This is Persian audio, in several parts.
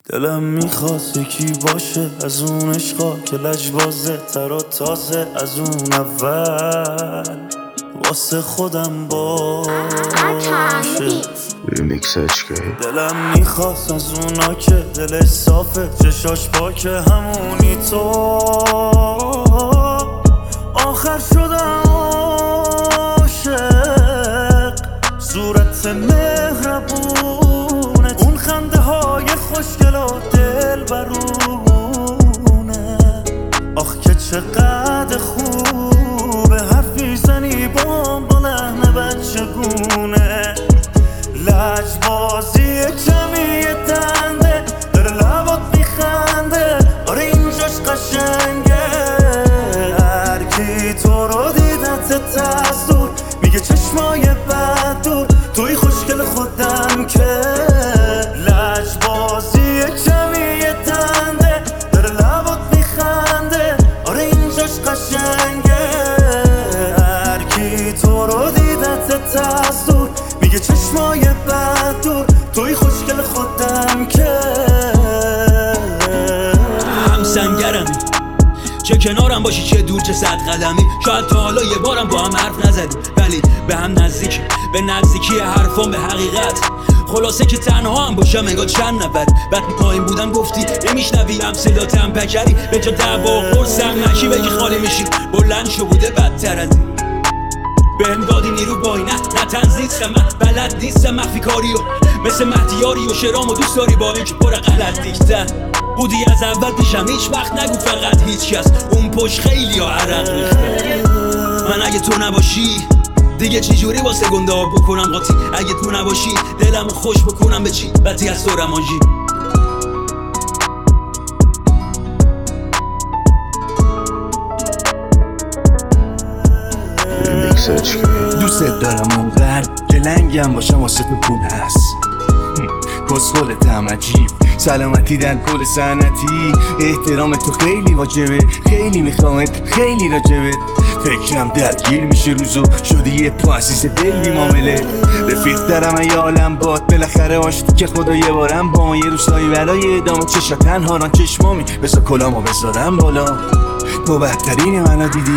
دلم میخواست یکی باشه از اون عشقا که لجبازه تر و تازه از اون اول واسه خودم باشه. دلم میخواست از اونا که دلش صافه چشاش پاکه همونی تو آخر شدم عاشق صورت مهربونه اون خنده های خوشگل و دل برونه آخ که چقدر خوبه حرفی زنی با لحن بچگونه لجبازی کمی دنده داره لبات میخنده آره اینجاش قشنگه هرکی تو رو دیدت تزدور میگه چشمای بد دور توی خوشگل خودم که لجبازی کمی دنده داره لبات میخنده آره اینجاش قشنگه هرکی تو رو دیدت تزدور میگه چشمای بد دور توی خوشگل خودم که هم سنگرمی چه کنارم باشی چه دور چه صد قدمی شاید تا حالا یه بارم با هم حرف نزدیم ولی به هم نزدیکی به نزدیکی حرفان به حقیقت خلاصه که تنها هم باشم انگار چند نفر وقتی پایین بودم گفتی نمیشنوی هم صداتم پکری به جا دعوا قرصم نشی بگی خالی میشی بلند شو بوده بدتر از این بهم دادی نیرو با اینه نه تنزیستم من بلد نیستم مخفی کاریو مثل مهدیاری و شرام و دوست داری با اینکه پر غلط دیگتن بودی از اول پیشم هیچ وقت نگو فقط هیچ کس اون پشت خیلی ها عرق ریخته من اگه تو نباشی دیگه چی جوری واسه گنده ها بکنم قاطی اگه تو نباشی دلمو خوش بکنم به چی بدی از تو رمانجی دوست دارم اونقدر که لنگم باشم واسه تو پول هست کسخولتم عجیب سلامتی در کل سنتی احترام تو خیلی واجبه خیلی میخوامت خیلی راجبه فکرم درگیر میشه روزو شدی یه پاسیس دلی معامله رفیق دارم یه عالم باد بالاخره آشتی که خدا یه بارم با یه روستایی برای ادامه چشا تنها ران چشمامی بسا کلامو بذارم بالا تو بهترین منو دیدی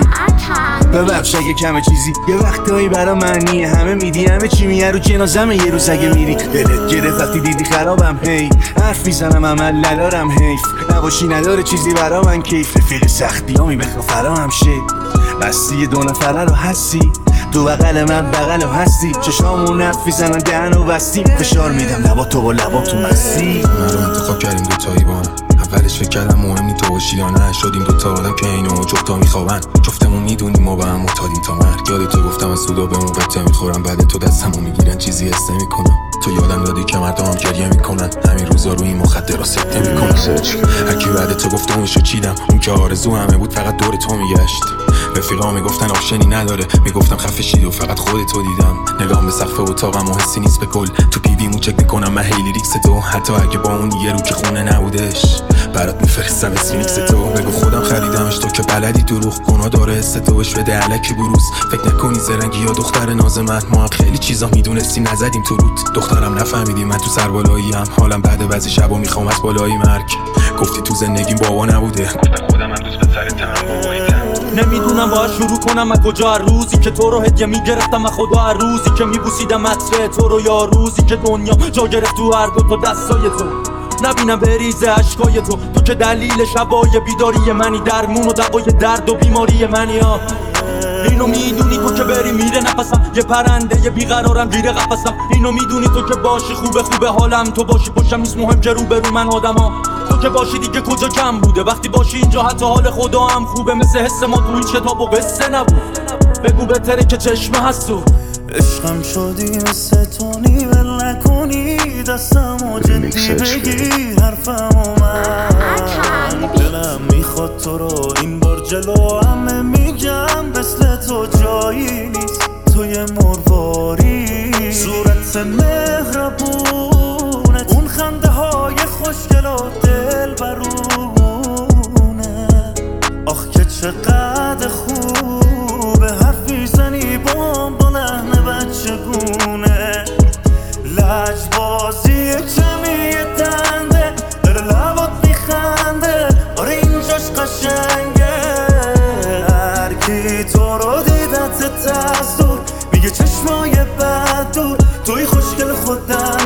ببخش اگه کمه چیزی یه وقتایی برا منیه همه میدی همه چی میه رو جنازمه یه روز اگه میری دلت گرفت وقتی دیدی خرابم هی حرف میزنم عمل ندارم حیف نباشی نداره چیزی برا من کیف رفیق سختیامی بخوا فرام شه بستی دو نفره رو هستی تو بغل من بغل هستی چشامون نف میزنن دهن و بستیم فشار میدم لبا تو با لبا تو مستی من رو انتخاب کردیم دوتایی با هم اولش فکر کردم مهم نی تو باشی یا نه شدیم دوتا آدم که اینو جفتا میخوابن جفتمون میدونیم ما با هم معتادیم تا مرگ یاد تو گفتم از سودا به اون قطعه میخورم بعد تو دستمو میگیرن چیزی حس نمیکنم تو یادم دادی که مردم هم گریه میکنن همین روزا روی این مخدرات سکته میکنن هرکی بعد تو گفت اونشو چیدم اون که آرزو همه بود فقط دور تو میگشت رفیقا میگفتن آپشنی نداره میگفتم خفه شید و فقط خودتو دیدم نگام به سقف اتاقم و حسی نیست به کل تو پیویمو چک میکنم من هیلی ریکس تو حتی اگه با اون یه رو که خونه نبودش برات میفرستم اسفینکس تو بگو خودم خریدمش تو که بلدی دروغ گناه داره حس تو بش بده الکی بروز فکر نکنی زرنگی یا دختر نازمت ما هم خیلی چیزا میدونستی نزدیم تو رود دخترم نفهمیدی من تو سربالایی ام حالم بعد بعضی شبا میخوام از بالای مرگ گفتی تو زندگیم بابا نبوده گفتم خودم هم دوست پسرتم باباییدم نمیدونم باید شروع کنم از کجا روزی که تو رو هدیه میگرفتم از خدا روزی که میبوسیدم عطر تو رو یا روزی که دنیا جا گرفت تو هر دو تا دستای تو نبینم بریزه عشقای تو که دلیل شبای بیداری منی درمون و دوای درد و بیماری منی ها اینو میدونی تو که بری میره نفسم یه پرنده یه بیقرارم گیره قفسم اینو میدونی تو که باشی خوبه حالم تو باشی پشتم نیست مهم که رو به رو من آدما تو که باشی دیگه کجا کم بوده وقتی باشی اینجا حتی حال خدا هم خوبه مثل حس ما تو هیچ کتاب و قصه نبود بگو بهتره که چشمه هست تو عشقم شدی مثل تونی ول نکنی دستمو جدی بگی حرفمو من دلم میخواد تو رو این بار جلو همه میگم مثل تو جایی نیست توی مرواری صورت مهربونت اون خنده های خوشگل و دل برونه آخ که چقدر خوبه حرفی زنی با لحن بچگونه لجبازی کمی دنده داره خود در